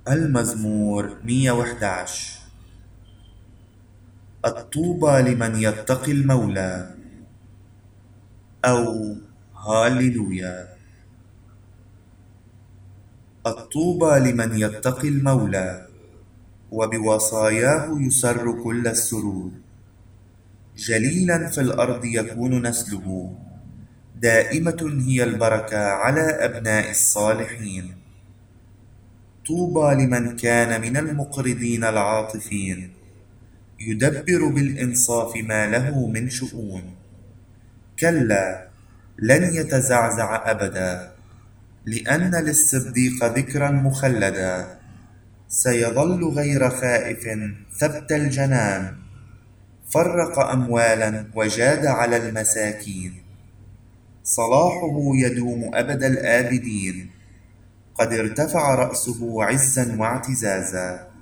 المزمور 111. الطوبى لمن يتقي المولى، أو هاليلويا. الطوبى لمن يتقي المولى، وبوصاياه يسر كل السرور. جليلا في الأرض يكون نسله، دائمة هي البركة على أبناء الصالحين. طوبى لمن كان من المقرضين العاطفين، يدبر بالإنصاف ما له من شؤون. كلا، لن يتزعزع أبدا، لأن للصديق ذكرا مخلدا. سيظل غير خائف ثبت الجنان، فرق أموالا وجاد على المساكين. صلاحه يدوم أبد الآبدين، قد ارتفع رأسه عزا واعتزازا.